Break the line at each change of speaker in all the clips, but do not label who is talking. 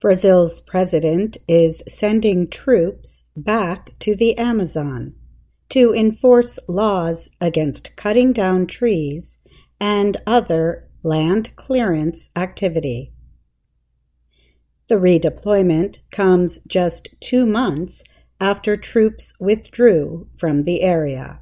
Brazil's president is sending troops back to the Amazon to enforce laws against cutting down trees and other land clearance activity. The redeployment comes just 2 months after troops withdrew from the area.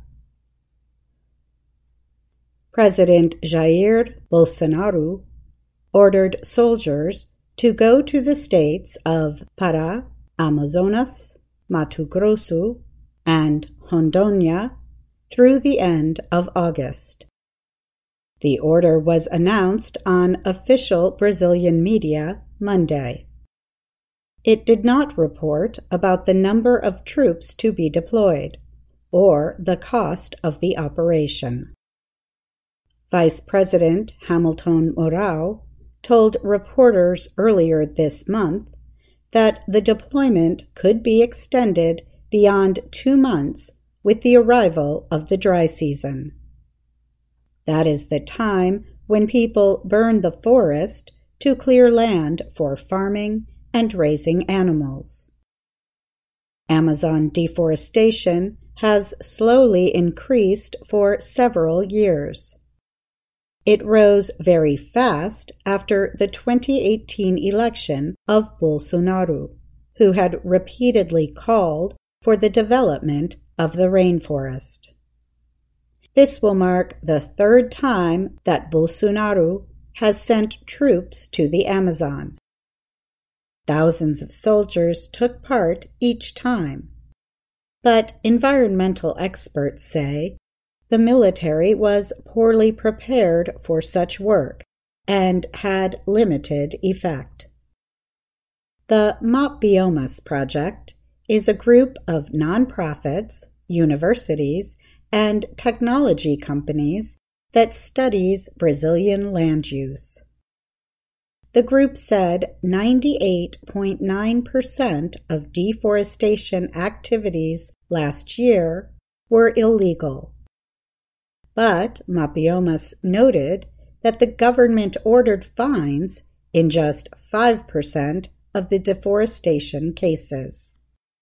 President Jair Bolsonaro ordered soldiers to go to the states of Pará, Amazonas, Mato Grosso, and Rondônia through the end of August. The order was announced on official Brazilian media Monday. It did not report about the number of troops to be deployed or the cost of the operation. Vice President Hamilton Mourão told reporters earlier this month that the deployment could be extended beyond 2 months with the arrival of the dry season. That is the time when people burn the forest to clear land for farming and raising animals. Amazon deforestation has slowly increased for several years. It rose very fast after the 2018 election of Bolsonaro, who had repeatedly called for the development of the rainforest. This will mark the 3rd time that Bolsonaro has sent troops to the Amazon. Thousands of soldiers took part each time, but environmental experts say the military was poorly prepared for such work and had limited effect. The Mapbiomas Project is a group of nonprofits, universities, and technology companies that studies Brazilian land use. The group said 98.9% of deforestation activities last year were illegal. But Mapbiomas noted that the government ordered fines in just 5% of the deforestation cases.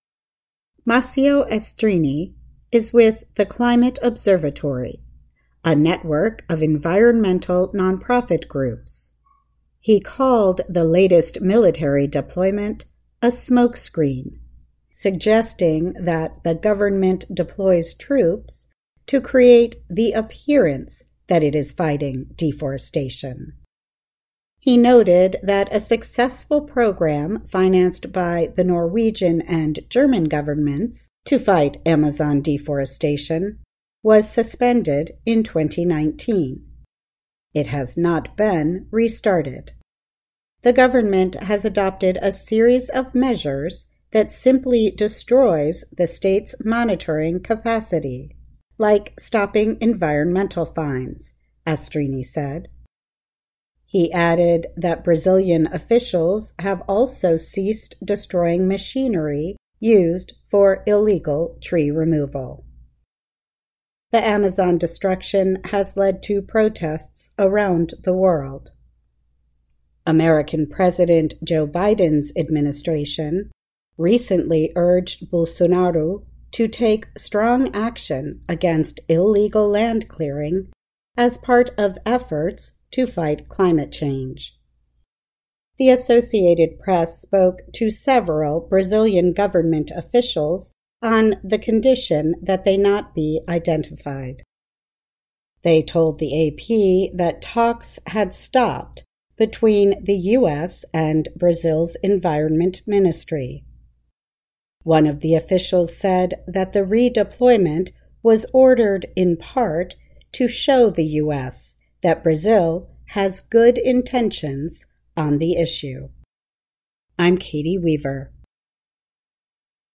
Macio Estrini is with the Climate Observatory, a network of environmental nonprofit groups. He called the latest military deployment a smokescreen, suggesting that the government deploys troops to create the appearance that it is fighting deforestation. He noted that a successful program financed by the Norwegian and German governments to fight Amazon deforestation was suspended in 2019. It has not been restarted. The government has adopted a series of measures that simply destroys the state's monitoring capacity, like stopping environmental fines, Estrini said. He added that Brazilian officials have also ceased destroying machinery used for illegal tree removal. The Amazon destruction has led to protests around the world. American President Joe Biden's administration recently urged Bolsonaro to take strong action against illegal land clearing as part of efforts to fight climate change. The Associated Press spoke to several Brazilian government officials on the condition that they not be identified. They told the AP that talks had stopped between the U.S. and Brazil's Environment Ministry. One of the officials said that the redeployment was ordered in part to show the U.S. that Brazil has good intentions on the issue. I'm Katie Weaver.